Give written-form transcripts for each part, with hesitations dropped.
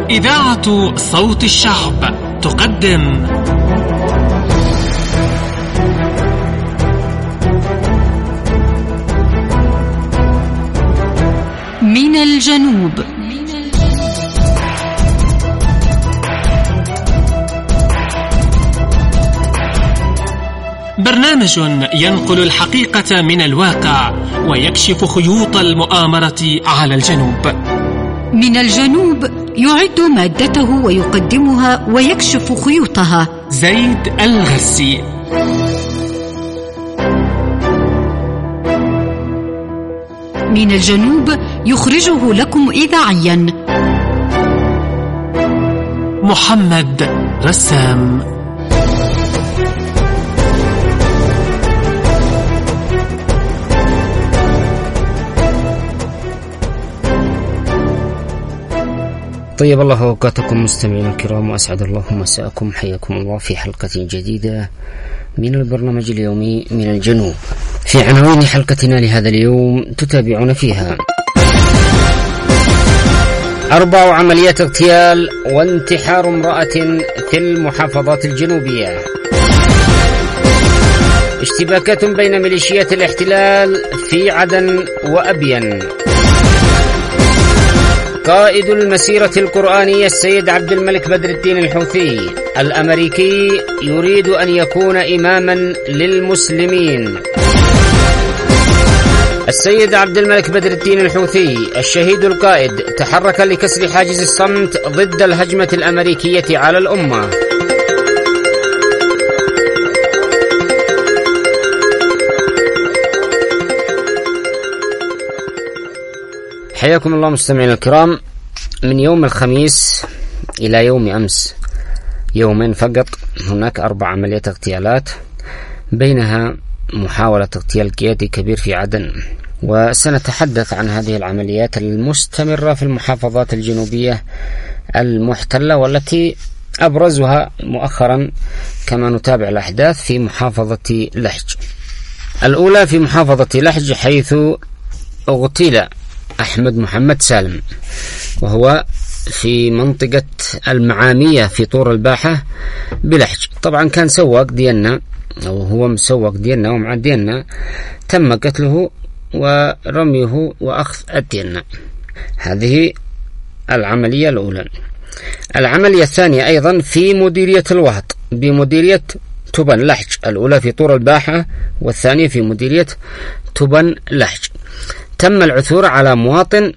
إذاعة صوت الشعب تقدم من الجنوب. برنامج ينقل الحقيقة من الواقع ويكشف خيوط المؤامرة على الجنوب. من الجنوب يعد مادته ويقدمها ويكشف خيوطها زيد الغسي. من الجنوب يخرجه لكم إذاعيا محمد رسام. طيب الله أوقاتكم مستمعين الكرام، وأسعد الله مساءكم. حياكم الله في حلقة جديدة من البرنامج اليومي من الجنوب. في عناوين حلقتنا لهذا اليوم تتابعون فيها: 4 عمليات اغتيال وانتحار امرأة في المحافظات الجنوبية، اشتباكات بين ميليشيات الاحتلال في عدن وأبين، قائد المسيرة القرآنية السيد عبد الملك بدر الدين الحوثي الأمريكي يريد أن يكون إماما للمسلمين. السيد عبد الملك بدر الدين الحوثي الشهيد القائد تحرك لكسر حاجز الصمت ضد الهجمة الأمريكية على الأمة. حياكم الله مستمعين الكرام. من يوم الخميس إلى يوم أمس، يومين فقط، هناك 4 عمليات اغتيالات، بينها محاولة اغتيال قيادي كبير في عدن. وسنتحدث عن هذه العمليات المستمرة في المحافظات الجنوبية المحتلة، والتي أبرزها مؤخرا كما نتابع الأحداث في محافظة لحج. الأولى في محافظة لحج، حيث اغتيل أحمد محمد سالم، وهو في منطقة المعامية في طور الباحة بلحج. طبعا كان سواق ديالنا، أو هو مسوق ديالنا ومع ديالنا، تم قتله ورميه وأخذ الديالنا. هذه العملية الأولى. العملية الثانية أيضا في مديرية الوهط بمديرية تبن لحج، الأولى في طور الباحة والثانية في مديرية تبن لحج. تم العثور على مواطن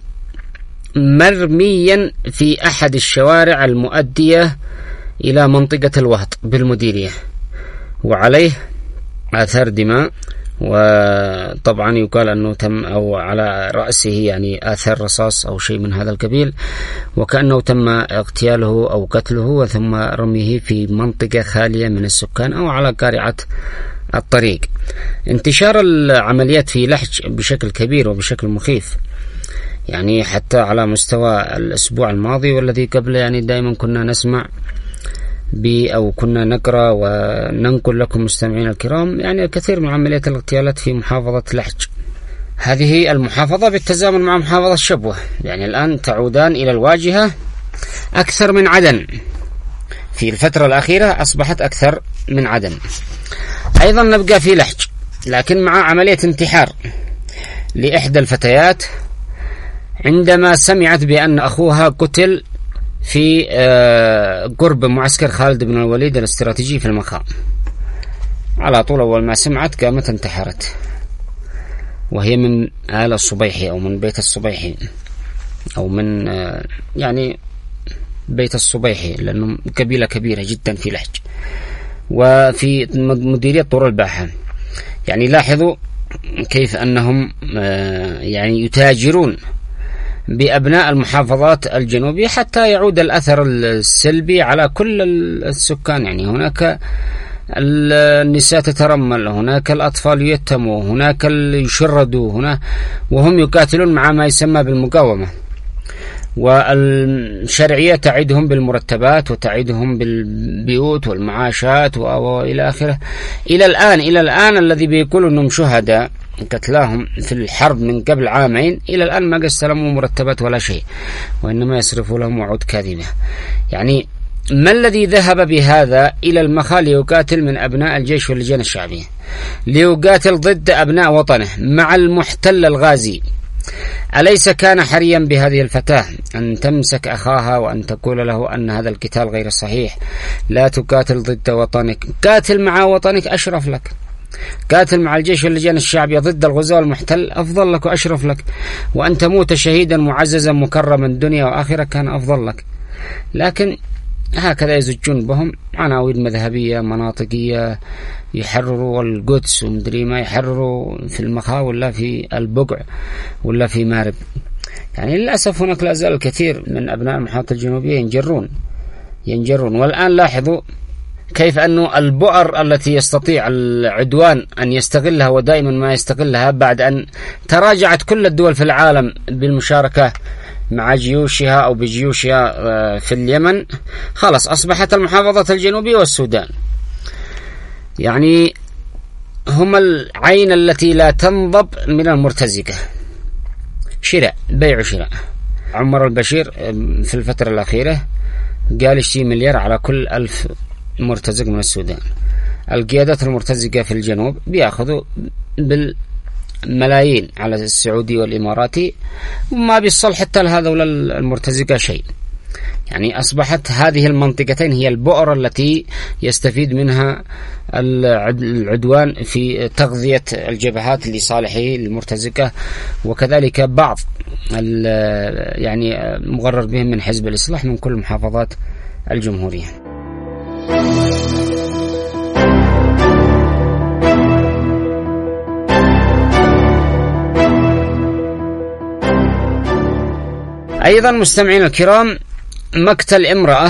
مرميا في أحد الشوارع المؤدية إلى منطقة الوهط بالمديرية، وعليه آثار دماء، وطبعا يقال أنه تم أو على رأسه يعني آثار رصاص أو شيء من هذا القبيل، وكأنه تم اغتياله أو قتله وثم رميه في منطقة خالية من السكان أو على قارعة الطريق. انتشار العمليات في لحج بشكل كبير وبشكل مخيف، يعني حتى على مستوى الأسبوع الماضي والذي قبله، يعني دائما كنا نسمع أو كنا نقرأ وننقل لكم مستمعين الكرام يعني الكثير من عمليات الاغتيالات في محافظة لحج. هذه المحافظة بالتزامن مع محافظة شبوة، يعني الآن تعودان إلى الواجهة أكثر من عدن. في الفترة الأخيرة أصبحت أكثر من عدن. أيضا نبقى في لحج، لكن مع عملية انتحار لإحدى الفتيات عندما سمعت بأن أخوها قتل في قرب معسكر خالد بن الوليد الاستراتيجي في المخا. على طول أول ما سمعت قامت انتحرت، وهي من آل الصبيحي أو من بيت الصبيحي أو من يعني بيت الصبيحي، لأنه قبيلة كبيرة جدا في لحج وفي مديرية طور الباحة. يعني لاحظوا كيف أنهم يعني يتاجرون بأبناء المحافظات الجنوبية حتى يعود الأثر السلبي على كل السكان. يعني هناك النساء تترمل، هناك الأطفال يتموا، هناك يشردوا هنا، وهم يقاتلون مع ما يسمى بالمقاومة. والشرعية تعيدهم بالمرتبات وتعيدهم بالبيوت والمعاشات وإلى آخره. إلى الآن الذي بيقولوا أنهم شهداء قتلاهم في الحرب من قبل عامين، إلى الآن ما قسلموا مرتبات ولا شيء، وإنما يصرفوا لهم وعود كاذبة. يعني ما الذي ذهب بهذا إلى المخا ليقاتل من أبناء الجيش واللجان الشعبية، ليقاتل ضد أبناء وطنه مع المحتل الغازي؟ أليس كان حريا بهذه الفتاة أن تمسك أخاها وأن تقول له أن هذا القتال غير صحيح، لا تقاتل ضد وطنك، قاتل مع وطنك أشرف لك، قاتل مع الجيش واللجان الشعبية ضد الغزاة والمحتل أفضل لك وأشرف لك، وأن تموت شهيدا معززا مكرما دنيا وآخرة كان أفضل لك. لكن هكذا يزجون بهم عناوين مذهبية مناطقية، يحرروا القدس ومدري ما، يحرروا في المخا ولا في البقع ولا في مارب. يعني للأسف هناك لا زال الكثير من أبناء المحافظة الجنوبية ينجرون. والآن لاحظوا كيف أن البؤر التي يستطيع العدوان أن يستغلها ودائما ما يستغلها بعد أن تراجعت كل الدول في العالم بالمشاركة مع جيوشها أو بجيوشها في اليمن، خلاص أصبحت المحافظة الجنوبية والسودان يعني هم العين التي لا تنضب من المرتزقة. بيع وشراء. عمر البشير في الفترة الأخيرة قال اشتري مليار على كل 1000 مرتزق من السودان. القيادات المرتزقة في الجنوب بيأخذوا بالملايين على السعودي والإماراتي، وما بيصل حتى لهذول المرتزقة شيء. يعني أصبحت هذه المنطقتين هي البؤر التي يستفيد منها العدوان في تغذية الجبهات لصالحه المرتزقة، وكذلك بعض يعني مغرر بهم من حزب الإصلاح من كل محافظات الجمهورية. أيضا مستمعين الكرام، مقتل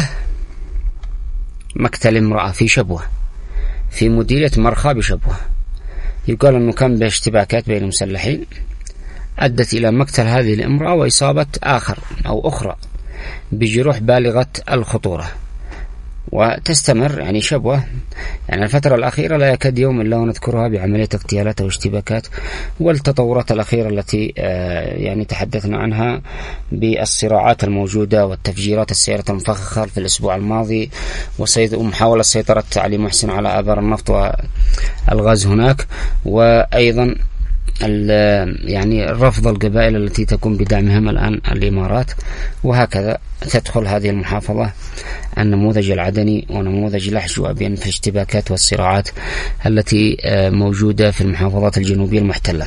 امرأة في شبوة، في مديرية مرخى بشبوة. يقال أنه كان باشتباكات بين المسلحين أدت إلى مقتل هذه الامرأة وإصابة آخر أو أخرى بجروح بالغة الخطورة، وتستمر يعني شبوة. يعني الفترة الأخيرة لا يكاد يوم إلا ونذكرها بعملية اغتيالات واشتباكات، والتطورات الأخيرة التي يعني تحدثنا عنها بالصراعات الموجودة والتفجيرات السيارة المفخخة في الأسبوع الماضي، ومحاولة سيطرة علي محسن على آبار النفط والغاز هناك، وأيضا يعني رفض القبائل التي تقوم بدعمهم الآن الإمارات. وهكذا تدخل هذه المحافظة النموذج العدني ونموذج لحج وأبين في الاشتباكات والصراعات التي موجودة في المحافظات الجنوبية المحتلة.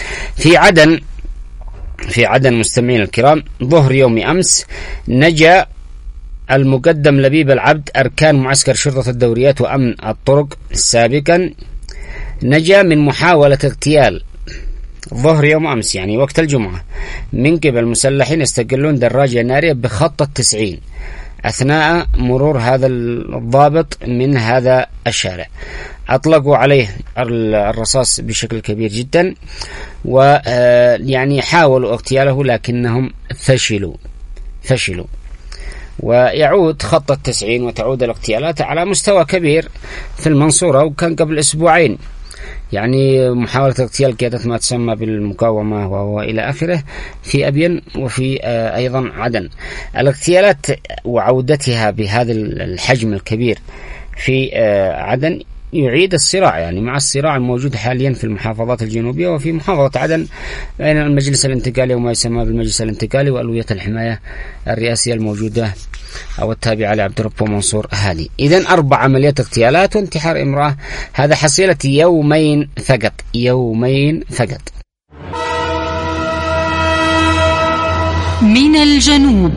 في عدن مستمعين الكرام، ظهر يوم أمس نجا المقدم لبيب العبد أركان معسكر شرطة الدوريات وأمن الطرق سابقا، نجا من محاولة اغتيال ظهر يوم أمس يعني وقت الجمعة من قبل مسلحين يستقلون دراجة نارية بخط 90 أثناء مرور هذا الضابط من هذا الشارع. أطلقوا عليه الرصاص بشكل كبير جدا، ويعني حاولوا اغتياله لكنهم فشلوا. ويعود خط 90 وتعود الاغتيالات على مستوى كبير في المنصورة، وكان قبل أسبوعين يعني محاولة اغتيال قيادة ما تسمى بالمقاومة وإلى آخره في أبين وفي أيضا عدن. الاغتيالات وعودتها بهذا الحجم الكبير في عدن يعيد الصراع يعني مع الصراع الموجود حاليا في المحافظات الجنوبية وفي محافظة عدن بين المجلس الانتقالي وما يسمى بالمجلس الانتقالي وألوية الحماية الرئاسية الموجودة أو التابعة لعبد الرب منصور هادي. إذن 4 عمليات اغتيالات وانتحار امرأة، هذا حصيلة يومين فقط. من الجنوب.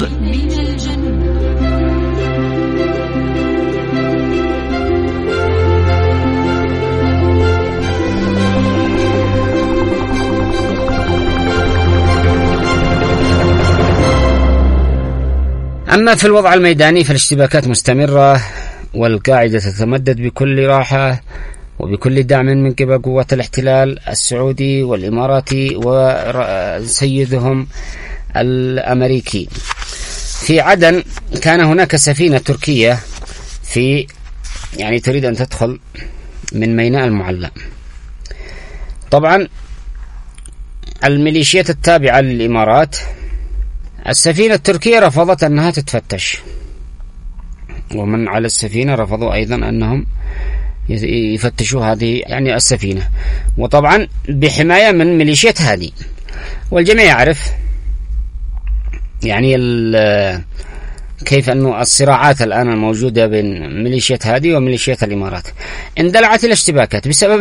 أما في الوضع الميداني فالاشتباكات مستمرة، والقاعدة تتمدد بكل راحة وبكل دعم من قبل قوات الاحتلال السعودي والإماراتي وسيدهم الأمريكي. في عدن كان هناك سفينة تركية يعني تريد أن تدخل من ميناء المعلى. طبعا الميليشيات التابعة للإمارات، السفينة التركية رفضت أنها تتفتش، ومن على السفينة رفضوا أيضا أنهم يفتشوا هذه يعني السفينة، وطبعا بحماية من ميليشيات هادي. والجميع يعرف يعني كيف أنه الصراعات الآن الموجودة بين ميليشيات هادي وميليشيات الإمارات اندلعت الاشتباكات بسبب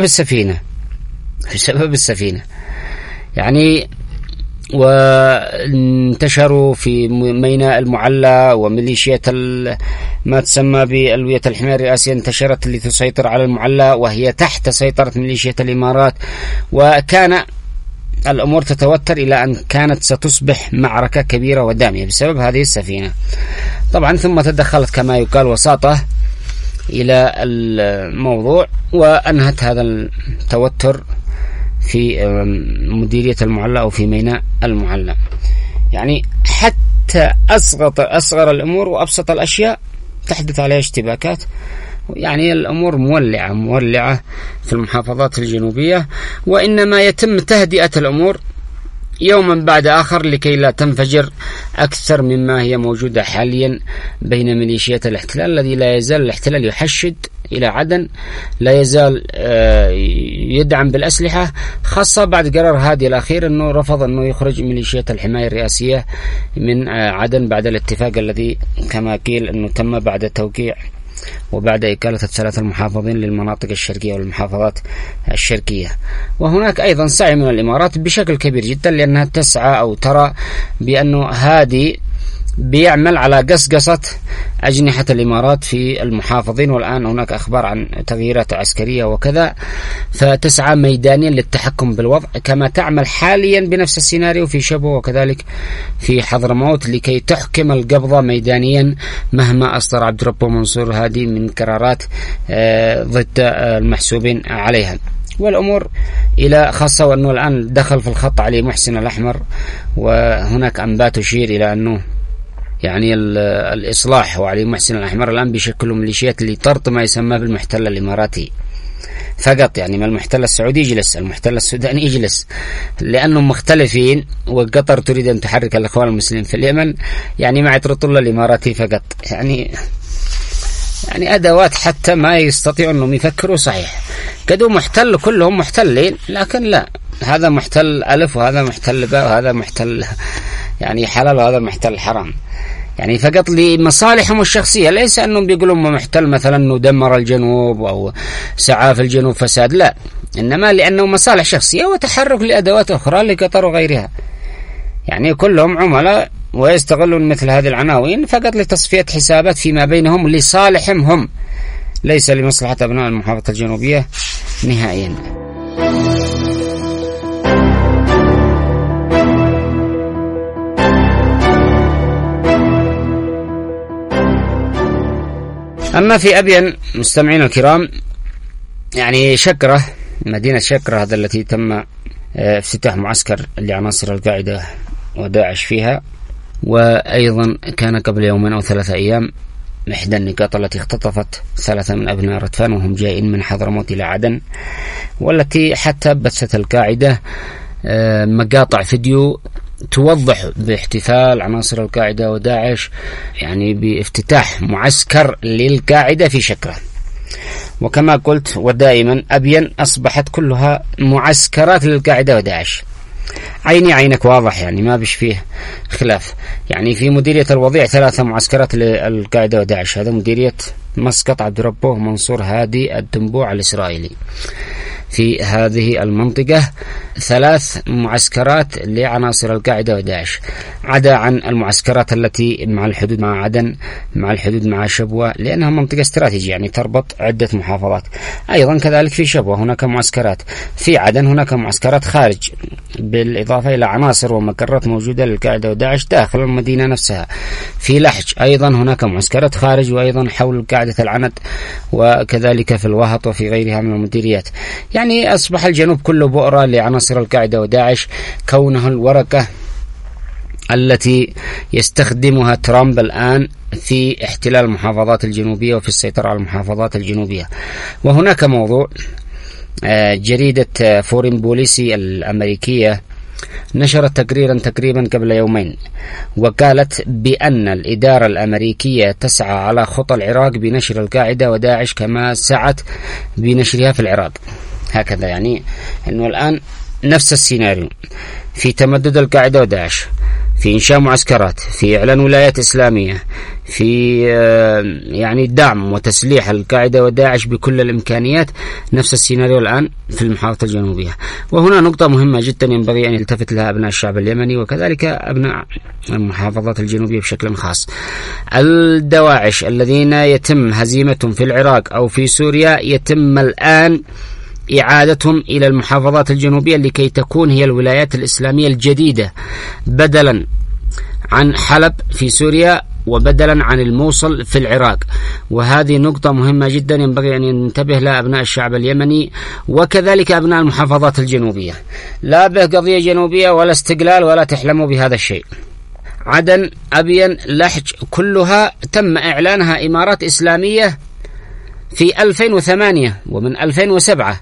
السفينة يعني، وانتشروا في ميناء المعلى، وميليشيات ما تسمى بألوية الحماية الرئاسية انتشرت لتسيطر على المعلى، وهي تحت سيطرة ميليشيات الإمارات، وكان الأمور تتوتر إلى أن كانت ستصبح معركة كبيرة ودامية بسبب هذه السفينة. طبعا ثم تدخلت كما يقال وساطة إلى الموضوع وأنهت هذا التوتر في مديرية المعلى أو في ميناء المعلى. يعني حتى أصغر الأمور وأبسط الأشياء تحدث عليها اشتباكات. يعني الأمور مولعة في المحافظات الجنوبية، وإنما يتم تهدئة الأمور يوما بعد آخر لكي لا تنفجر أكثر مما هي موجودة حاليا بين ميليشيات الاحتلال، الذي لا يزال الاحتلال يحشد إلى عدن، لا يزال يدعم بالأسلحة، خاصة بعد قرار هادي الأخير أنه رفض أنه يخرج ميليشيات الحماية الرئاسية من عدن بعد الاتفاق الذي كما قيل أنه تم بعد توقيع وبعد إقالة الثلاثة المحافظين للمناطق الشرقية والمحافظات الشرقية. وهناك أيضا سعي من الإمارات بشكل كبير جدا، لأنها تسعى أو ترى بأنه هادي بيعمل على قصقصة أجنحة الإمارات في المحافظين، والآن هناك أخبار عن تغييرات عسكرية وكذا، فتسعى ميدانيا للتحكم بالوضع كما تعمل حاليا بنفس السيناريو في شبوة وكذلك في حضرموت، لكي تحكم القبضة ميدانيا مهما أصدر عبد ربه منصور هادي من قرارات ضد المحسوبين عليها. والأمور إلى خاصة وأنه الآن دخل في الخط علي محسن الأحمر، وهناك أنباء تشير إلى أنه يعني الإصلاح وعلي محسن الأحمر الآن بيشكلوا ميليشيات اللي طرط ما يسمى بالمحتل الإماراتي فقط. يعني ما المحتل السعودي يجلس، المحتل السوداني يجلس، لأنهم مختلفين، وقطر تريد أن تحرك الإخوان المسلمين في اليمن، يعني مع طرطلة الإماراتي فقط. يعني أدوات حتى ما يستطيعوا أنهم يفكروا صحيح. قدوا محتل كلهم محتلين، لكن لا، هذا محتل ألف وهذا محتل باء وهذا محتل يعني حلال وهذا محتل حرام، يعني فقط لمصالحهم الشخصية، ليس أنهم بيقولوا محتل مثلا أنه دمر الجنوب أو سعى في الجنوب فساد، لا، إنما لأنه مصالح شخصية وتحرك لأدوات أخرى لقطر وغيرها. يعني كلهم عملاء ويستغلون مثل هذه العناوين فقط لتصفية حسابات فيما بينهم لصالحهم هم، ليس لمصلحة أبناء المحافظة الجنوبية نهائيا. أما في أبين مستمعين الكرام، يعني شكرة، مدينة شكرة هذا التي تم افتتاح معسكر لعناصر القاعدة وداعش فيها، وأيضا كان قبل يومين أو 3 أيام إحدى النقاط التي اختطفت 3 من أبناء ردفان وهم جايين من حضرموت إلى عدن، والتي حتى بثت القاعدة مقاطع فيديو توضح باحتفال عناصر القاعدة وداعش يعني بافتتاح معسكر للقاعدة في شكرة. وكما قلت ودائما أبين أصبحت كلها معسكرات للقاعدة وداعش، عيني عينك واضح، يعني ما بش فيه خلاف. يعني في مديرية الوضيع 3 معسكرات للقاعدة وداعش، هذا مديرية مسقط عبد ربه منصور هادي الدنبوع الإسرائيلي. في هذه المنطقة 3 معسكرات لعناصر القاعدة وداعش، عدا عن المعسكرات التي مع الحدود مع عدن، مع الحدود مع شبوة، لأنها منطقة استراتيجية يعني تربط عدة محافظات. أيضا كذلك في شبوة هناك معسكرات، في عدن هناك معسكرات خارج، بالإضافة إلى عناصر ومقرات موجودة للقاعدة وداعش داخل المدينة نفسها. في لحج أيضا هناك معسكرات خارج، وأيضا حول قاعدة العند، وكذلك في الوهط وفي غيرها من المديريات. يعني أصبح الجنوب كله بؤرة لعناصر القاعدة وداعش، كونه الورقة التي يستخدمها ترامب الآن في احتلال المحافظات الجنوبية وفي السيطرة على المحافظات الجنوبية. وهناك موضوع، جريدة فورين بوليسي الأمريكية نشرت تقريرا تقريبا قبل يومين، وقالت بأن الإدارة الأمريكية تسعى على خطى العراق بنشر القاعدة وداعش كما سعت بنشرها في العراق. هكذا يعني أنه الآن نفس السيناريو في تمدد القاعدة وداعش، في إنشاء معسكرات، في إعلان ولايات إسلامية، في يعني دعم وتسليح القاعدة وداعش بكل الإمكانيات. نفس السيناريو الآن في المحافظة الجنوبية. وهنا نقطة مهمة جدا ينبغي أن يلتفت لها أبناء الشعب اليمني وكذلك أبناء المحافظات الجنوبية بشكل خاص. الدواعش الذين يتم هزيمتهم في العراق أو في سوريا يتم الآن إعادتهم إلى المحافظات الجنوبية لكي تكون هي الولايات الإسلامية الجديدة، بدلا عن حلب في سوريا وبدلا عن الموصل في العراق. وهذه نقطة مهمة جدا ينبغي أن ينتبه لها أبناء الشعب اليمني وكذلك أبناء المحافظات الجنوبية. لا به قضية جنوبية ولا استقلال ولا تحلموا بهذا الشيء. عدن، أبين، لحج كلها تم إعلانها إمارات إسلامية في 2008 ومن 2007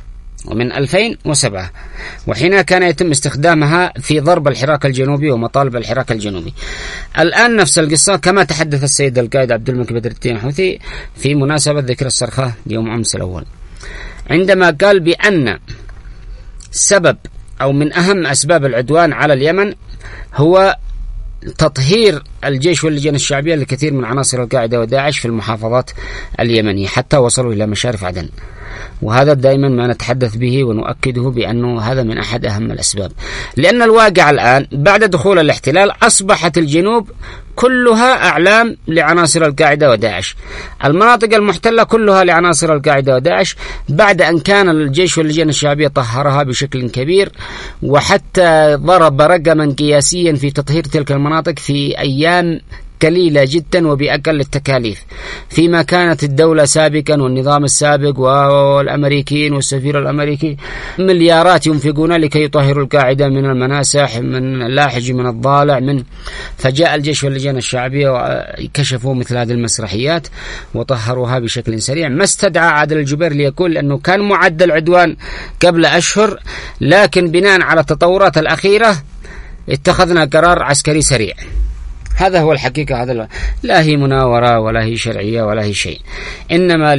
وحينها كان يتم استخدامها في ضرب الحراك الجنوبي ومطالب الحراك الجنوبي. الآن نفس القصة كما تحدث السيد القائد عبد الملك بدر الدين الحوثي في مناسبة ذكرى الصرخة يوم أمس الأول، عندما قال بأن سبب أو من أهم أسباب العدوان على اليمن هو تطهير الجيش واللجان الشعبية لكثير من عناصر القاعدة وداعش في المحافظات اليمنية حتى وصلوا إلى مشارف عدن. وهذا دائما ما نتحدث به ونؤكده بأنه هذا من أحد أهم الأسباب، لأن الواقع الآن بعد دخول الاحتلال أصبحت الجنوب كلها أعلام لعناصر القاعدة وداعش، المناطق المحتلة كلها لعناصر القاعدة وداعش، بعد أن كان الجيش واللجان الشعبية طهرها بشكل كبير، وحتى ضرب رقما قياسيا في تطهير تلك المناطق في أيام قليلة جدا وبأقل التكاليف، فيما كانت الدولة سابقا والنظام السابق والأمريكيين والسفير الأمريكي مليارات ينفقون لكي يطهروا القاعدة من المناسح، من اللاحج، من الضالع، فجاء الجيش واللجان الشعبية وكشفوا مثل هذه المسرحيات وطهروها بشكل سريع. ما استدعى عادل الجبير ليقول أنه كان معدل العدوان قبل أشهر، لكن بناء على التطورات الأخيرة اتخذنا قرار عسكري سريع. هذا هو الحقيقة. هذا لا هي مناورة ولا هي شرعية ولا هي شيء، إنما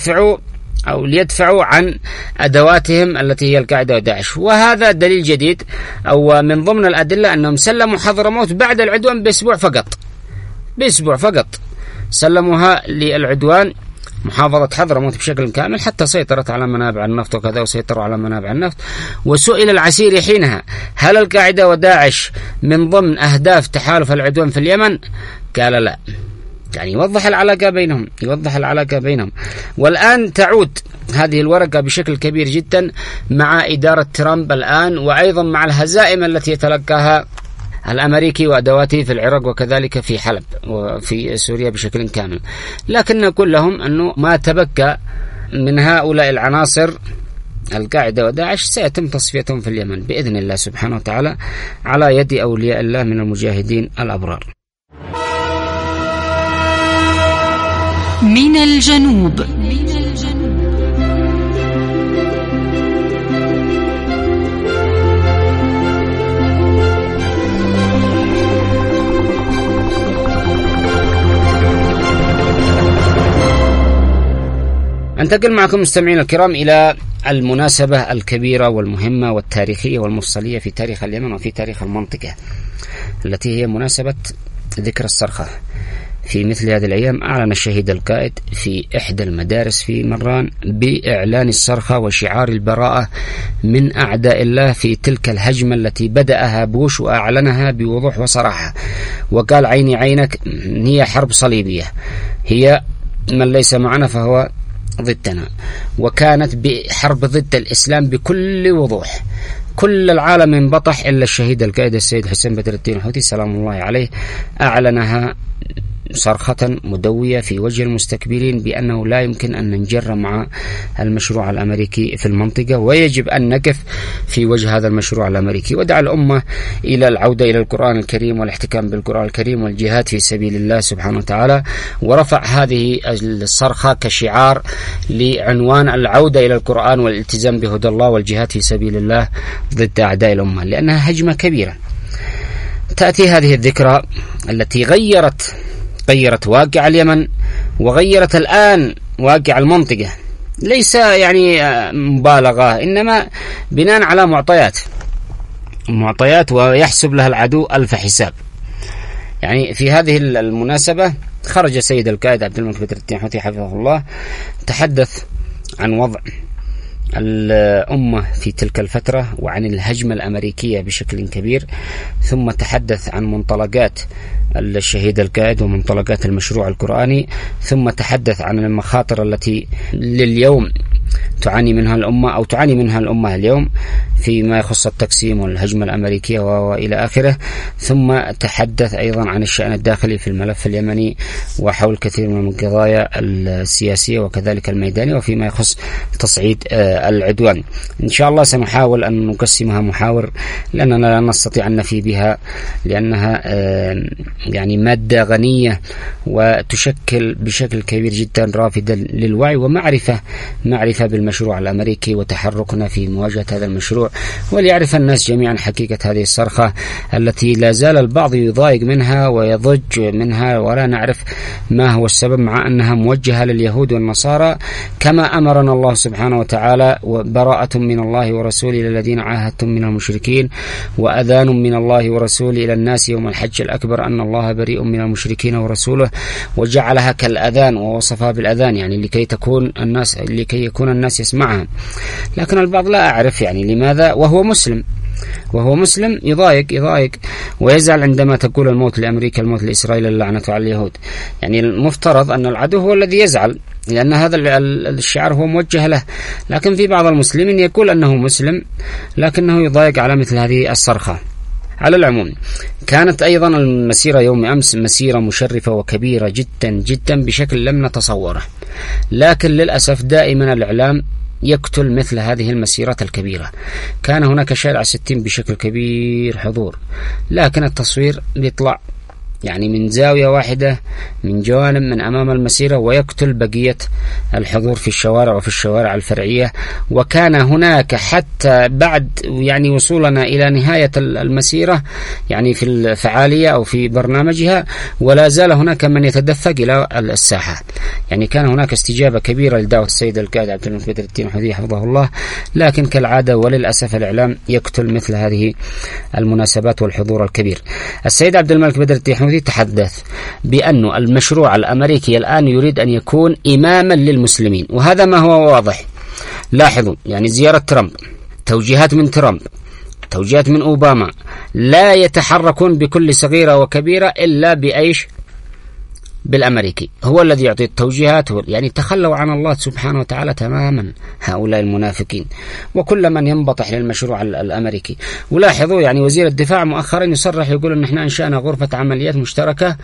ليدفعوا عن أدواتهم التي هي القاعدة وداعش. وهذا دليل جديد أو من ضمن الأدلة أنهم سلموا حضرموت بعد العدوان بأسبوع فقط سلموها للعدوان محافظة حضرموت بشكل كامل، حتى سيطرت على منابع النفط وكذا، وسيطروا على منابع النفط. وسئل العسيري حينها هل القاعدة وداعش من ضمن أهداف تحالف العدوان في اليمن؟ قال لا. يعني يوضح العلاقة بينهم. والآن تعود هذه الورقة بشكل كبير جدا مع إدارة ترامب الآن، وأيضا مع الهزائم التي يتلقاها الأمريكي وأدواته في العراق وكذلك في حلب وفي سوريا بشكل كامل. لكن نقول لهم أنه ما تبقى من هؤلاء العناصر القاعدة وداعش سيتم تصفيتهم في اليمن بإذن الله سبحانه وتعالى على يد أولياء الله من المجاهدين الأبرار. من الجنوب. أنتقل معكم مستمعين الكرام إلى المناسبة الكبيرة والمهمة والتاريخية والمفصلية في تاريخ اليمن وفي تاريخ المنطقة، التي هي مناسبة ذكرى الصرخة. في مثل هذه الأيام أعلن الشهيد القائد في إحدى المدارس في مران بإعلان الصرخة وشعار البراءة من أعداء الله في تلك الهجمة التي بدأها بوش وأعلنها بوضوح وصراحة، وقال عيني عينك، هي حرب صليبية، هي من ليس معنا فهو ضدنا، وكانت بحرب ضد الإسلام بكل وضوح. كل العالم انبطح إلا الشهيد القائد السيد حسين بدر الدين الحوثي سلام الله عليه، أعلنها صرخة مدوية في وجه المستكبرين بأنه لا يمكن أن ننجر مع المشروع الأمريكي في المنطقة، ويجب أن نقف في وجه هذا المشروع الأمريكي، ودعا الأمة إلى العودة إلى القرآن الكريم والاحتكام بالقرآن الكريم والجهاد في سبيل الله سبحانه وتعالى، ورفع هذه الصرخة كشعار لعنوان العودة إلى القرآن والالتزام بهدى الله والجهاد في سبيل الله ضد أعداء الأمة، لأنها هجمة كبيرة. تأتي هذه الذكرى التي غيرت واقع اليمن وغيرت الآن واقع المنطقة، ليس يعني مبالغة، إنما بناء على معطيات ويحسب لها العدو ألف حساب. يعني في هذه المناسبة خرج سيد القائد عبد الملك بدر الدين حوثي حفظه الله، تحدث عن وضع الأمة في تلك الفترة وعن الهجمة الأمريكية بشكل كبير، ثم تحدث عن منطلقات الشهيد القائد ومنطلقات المشروع القرآني، ثم تحدث عن المخاطر التي لليوم تعاني منها الأمة اليوم فيما يخص التقسيم والهجمة الأمريكية وإلى آخره، ثم تحدث أيضا عن الشأن الداخلي في الملف اليمني وحول كثير من القضايا السياسية وكذلك الميدانية وفيما يخص تصعيد العدوان. إن شاء الله سنحاول أن نقسمها محاور، لأننا لا نستطيع أن نفي بها، لأنها يعني مادة غنية وتشكل بشكل كبير جدا رافدا للوعي ومعرفة بالمشروع الأمريكي وتحركنا في مواجهة هذا المشروع، وليعرف الناس جميعا حقيقة هذه الصرخة التي لا زال البعض يضايق منها ويضج منها ولا نعرف ما هو السبب، مع أنها موجهة لليهود والنصارى كما أمرنا الله سبحانه وتعالى: وبراءة من الله ورسوله إلى الذين عاهدتم من المشركين وأذان من الله ورسوله إلى الناس يوم الحج الأكبر أن الله بريء من المشركين ورسوله، وجعلها كالأذان ووصفها بالأذان، يعني لكي يكون الناس يسمعها. لكن البعض لا أعرف يعني لماذا وهو مسلم يضايق ويزعل عندما تقول الموت لأمريكا، الموت لإسرائيل، اللعنة على اليهود. يعني المفترض أن العدو هو الذي يزعل، لأن هذا الشعار هو موجه له، لكن في بعض المسلمين يقول أنه مسلم لكنه يضايق على مثل هذه الصرخة. على العموم، كانت أيضا المسيرة يوم أمس مسيرة مشرفة وكبيرة جدا جدا بشكل لم نتصوره، لكن للأسف دائما الإعلام يقتل مثل هذه المسيرات الكبيرة. كان هناك شارع 60 بشكل كبير حضور، لكن التصوير بيطلع يعني من زاوية واحدة من جوانب من أمام المسيرة ويقتل بقية الحضور في الشوارع وفي الشوارع الفرعية. وكان هناك حتى بعد يعني وصولنا إلى نهاية المسيرة يعني في الفعالية أو في برنامجها، ولا زال هناك من يتدفق إلى الساحة. يعني كان هناك استجابة كبيرة لدعوة السيد القائد عبد الملك بدر الدين حوثي حفظه الله، لكن كالعادة وللأسف الإعلام يقتل مثل هذه المناسبات والحضور الكبير. السيد عبد الملك بدر الدين حوثي تحدث بأن المشروع الأمريكي الآن يريد أن يكون إماما للمسلمين، وهذا ما هو واضح. لاحظوا يعني زيارة ترامب، توجيهات من ترامب، توجيهات من أوباما، لا يتحركون بكل صغيرة وكبيرة إلا بأيش؟ بالأمريكي، هو الذي يعطي التوجيهات. يعني تخلوا عن الله سبحانه وتعالى تماما هؤلاء المنافقين وكل من ينبطح للمشروع الأمريكي. ولاحظوا يعني وزير الدفاع مؤخرا يصرح يقول أن احنا أنشأنا غرفة عمليات مشتركة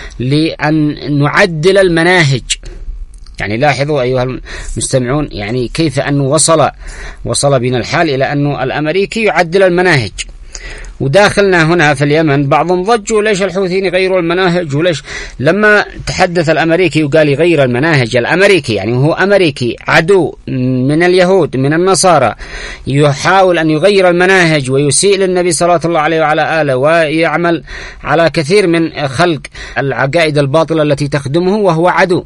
لأن نعدل المناهج. يعني لاحظوا أيها المستمعون يعني كيف أنه وصل بنا الحال إلى أنه الأمريكي يعدل المناهج. وداخلنا هنا في اليمن بعضهم ضجوا ليش الحوثيين يغيروا المناهج، وليش لما تحدث الأمريكي وقال يغير المناهج. الأمريكي يعني هو أمريكي عدو من اليهود من النصارى، يحاول أن يغير المناهج ويسيء للنبي صلى الله عليه وعلى آله ويعمل على كثير من خلق العقائد الباطلة التي تخدمه وهو عدو.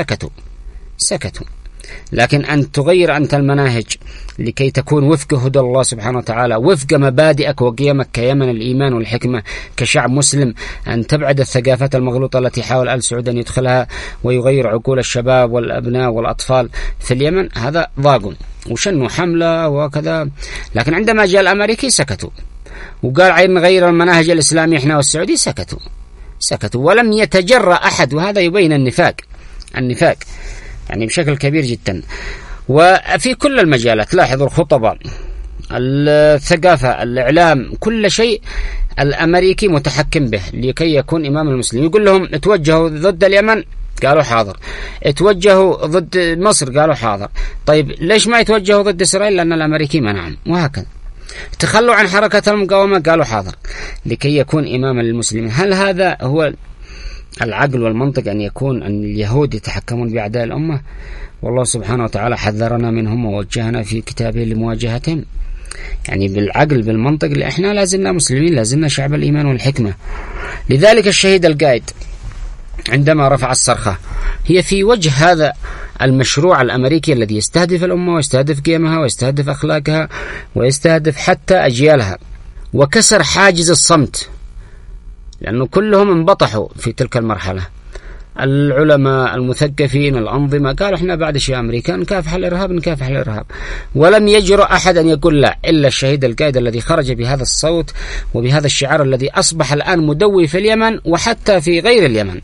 سكتوا. لكن أن تغير أنت المناهج لكي تكون وفق هدى الله سبحانه وتعالى، وفق مبادئك وقيمك كيمن الإيمان والحكمة كشعب مسلم، أن تبعد الثقافات المغلوطة التي حاول آل سعود أن يدخلها ويغير عقول الشباب والأبناء والأطفال في اليمن. هذا ضاق وشنوا حملة وكذا. لكن عندما جاء الأمريكي سكتوا، وقال عين نغير المناهج الإسلامية إحنا والسعودي، سكتوا ولم يتجرأ أحد. وهذا يبين النفاق يعني بشكل كبير جدا. وفي كل المجالات لاحظوا الخطباء، الثقافة، الإعلام، كل شيء الأمريكي متحكم به لكي يكون إمام المسلمين. يقول لهم توجهوا ضد اليمن، قالوا حاضر. توجهوا ضد مصر، قالوا حاضر. طيب ليش ما يتوجهوا ضد إسرائيل؟ لأن الأمريكي منعهم، وهكذا. تخلوا عن حركة المقاومة، قالوا حاضر، لكي يكون إماما للمسلمين. هل هذا هو العقل والمنطق أن يكون أن اليهود يتحكمون بأعداء الأمة؟ والله سبحانه وتعالى حذرنا منهم ووجهنا في كتابه لمواجهتهم. يعني بالعقل بالمنطق احنا لازلنا مسلمين، لازلنا شعب الإيمان والحكمة. لذلك الشهيد القائد عندما رفع الصرخة هي في وجه هذا المشروع الأمريكي الذي يستهدف الأمة ويستهدف قيمها ويستهدف أخلاقها ويستهدف حتى أجيالها، وكسر حاجز الصمت، لأنه كلهم انبطحوا في تلك المرحلة. العلماء المثقفين الأنظمة قالوا احنا بعد شيء أمريكا نكافح الإرهاب نكافح الإرهاب، ولم يجرؤ أحد أن يقول لا إلا الشهيد القائد الذي خرج بهذا الصوت وبهذا الشعار الذي أصبح الآن مدوي في اليمن وحتى في غير اليمن.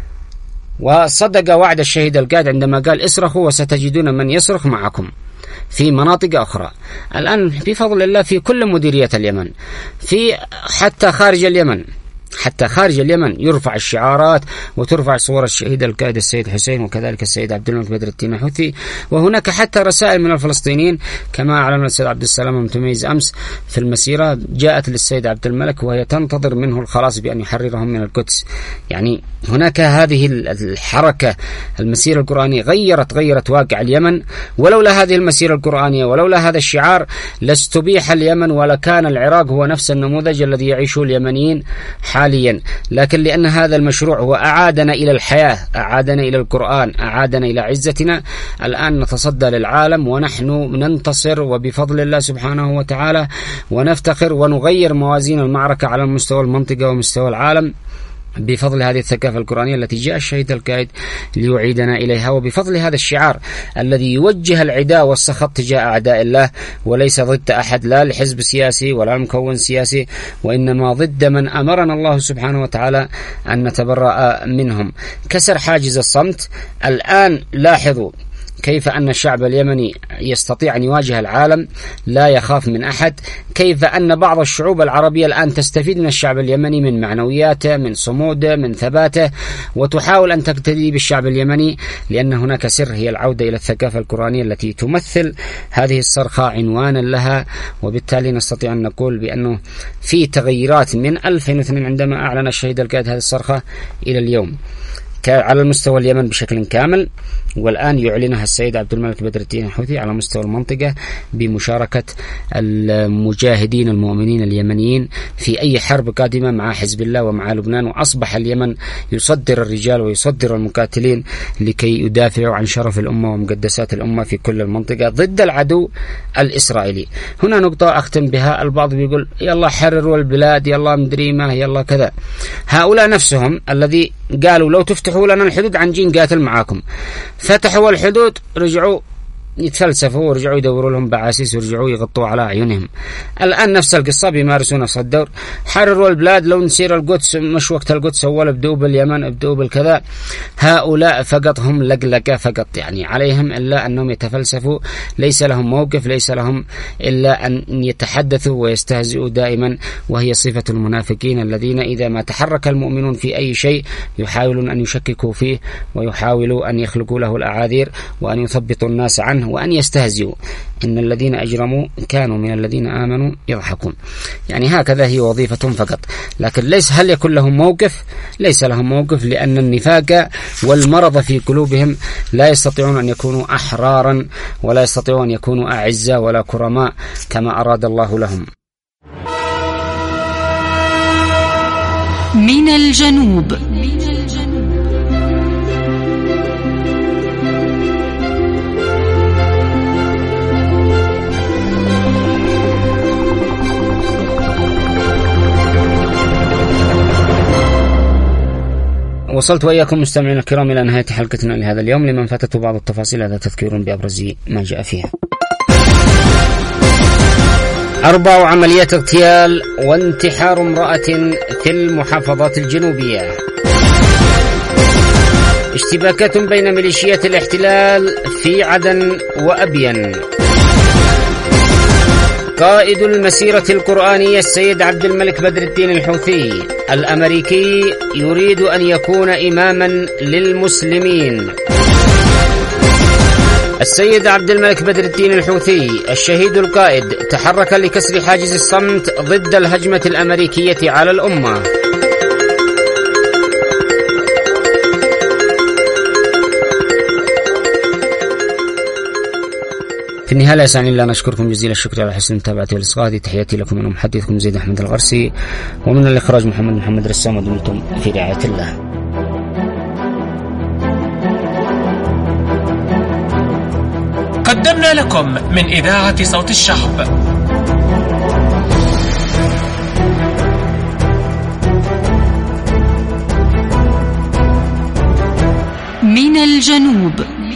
وصدق وعد الشهيد القائد عندما قال اصرخوا وستجدون من يصرخ معكم في مناطق أخرى. الآن بفضل الله في كل مديرية اليمن، في حتى خارج اليمن يرفع الشعارات وترفع صور الشهيد القائد السيد حسين وكذلك السيد عبد الملك بدر الدين الحوثي. وهناك حتى رسائل من الفلسطينيين كما أعلن السيد عبد السلام المتميز أمس في المسيرة، جاءت للسيد عبد الملك وهي تنتظر منه الخلاص بأن يحررهم من القدس. يعني هناك هذه الحركة، المسيرة القرآنية غيرت واقع اليمن. ولولا هذه المسيرة القرآنية ولولا هذا الشعار لاستبيح اليمن ولكان العراق هو نفس النموذج الذي يعيشه اليمنيين حاليا. لكن لأن هذا المشروع هو أعادنا إلى الحياة، أعادنا إلى القرآن، أعادنا إلى عزتنا، الآن نتصدى للعالم ونحن ننتصر وبفضل الله سبحانه وتعالى، ونفتخر ونغير موازين المعركة على مستوى المنطقة ومستوى العالم بفضل هذه الثقافة القرآنية التي جاء الشهيد القائد ليعيدنا إليها، وبفضل هذا الشعار الذي يوجه العداء والسخط تجاه أعداء الله وليس ضد أحد، لا لحزب سياسي ولا مكون سياسي، وإنما ضد من أمرنا الله سبحانه وتعالى أن نتبرأ منهم. كسر حاجز الصمت. الآن لاحظوا كيف أن الشعب اليمني يستطيع أن يواجه العالم لا يخاف من أحد، كيف أن بعض الشعوب العربية الآن تستفيد من الشعب اليمني، من معنوياته، من صموده، من ثباته، وتحاول أن تقتدي بالشعب اليمني، لأن هناك سر هي العودة إلى الثقافة القرآنية التي تمثل هذه الصرخة عنوانا لها. وبالتالي نستطيع أن نقول بأنه في تغيرات من 2002 عندما أعلن الشهيد القائد هذه الصرخة إلى اليوم على المستوى اليمن بشكل كامل، والآن يعلنها السيد عبد الملك بدر الدين الحوثي على مستوى المنطقة بمشاركة المجاهدين المؤمنين اليمنيين في أي حرب قادمة مع حزب الله ومع لبنان. وأصبح اليمن يصدر الرجال ويصدر المقاتلين لكي يدافعوا عن شرف الأمة ومقدسات الأمة في كل المنطقة ضد العدو الإسرائيلي. هنا نقطة أختم بها. البعض بيقول يلا حرروا البلاد، يلا مدري ما، يلا كذا. هؤلاء نفسهم الذي قالوا لو تفتحوا لنا الحدود عن جين قاتل معاكم، فتحوا الحدود، رجعوا يتفلسفوا ورجعوا يدوروا لهم بعاسيس ورجعوا يغطوا على أعينهم. الآن نفس القصة، بيمارسوا نفس الدور. حرروا البلاد، لو نسير القدس مش وقت القدس، أول ابدأوا باليمن، ابدأوا بالكذا. هؤلاء فقط هم لقلقة فقط، يعني عليهم إلا أنهم يتفلسفوا، ليس لهم موقف، ليس لهم إلا أن يتحدثوا ويستهزئوا دائما، وهي صفة المنافقين الذين إذا ما تحرك المؤمنون في أي شيء يحاولون أن يشككوا فيه ويحاولوا أن يخلقوا له الأعاذير وأن يثبطوا الناس عنه وأن يستهزئوا. إن الذين أجرموا كانوا من الذين آمنوا يضحكون. يعني هكذا هي وظيفتهم فقط، لكن ليس هل يكون لهم موقف؟ ليس لهم موقف، لأن النفاق والمرض في قلوبهم لا يستطيعون أن يكونوا أحرارا ولا يستطيعون أن يكونوا أعزة ولا كرماء كما أراد الله لهم. من الجنوب. وصلت وإياكم مستمعين الكرام إلى نهاية حلقتنا لهذا اليوم. لمن فاتته بعض التفاصيل هذا تذكير بأبرز ما جاء فيها. 4 عمليات اغتيال وانتحار امرأة في المحافظات الجنوبية. اشتباكات بين ميليشيات الاحتلال في عدن وأبين. قائد المسيرة القرآنية السيد عبد الملك بدر الدين الحوثي الأمريكي يريد أن يكون إماما للمسلمين. السيد عبد الملك بدر الدين الحوثي الشهيد القائد تحرك لكسر حاجز الصمت ضد الهجمة الأمريكية على الأمة. في النهاية يسعني الله نشكركم جزيل الشكر على حسن المتابعة والإصغاء. تحياتي لكم أنا محدثكم زيد أحمد الغرسي، ومن الإخراج محمد رسام، ودمتم في رعاية الله. قدمنا لكم من إذاعة صوت الشعب من الجنوب.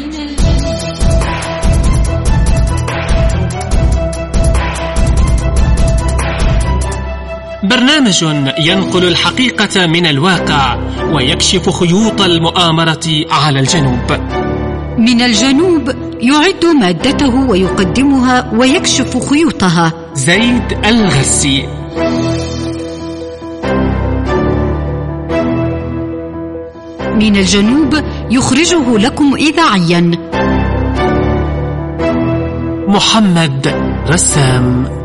برنامج ينقل الحقيقة من الواقع ويكشف خيوط المؤامرة على الجنوب. من الجنوب يعد مادته ويقدمها ويكشف خيوطها زيد الغرسي. من الجنوب يخرجه لكم إذاعيا محمد رسام.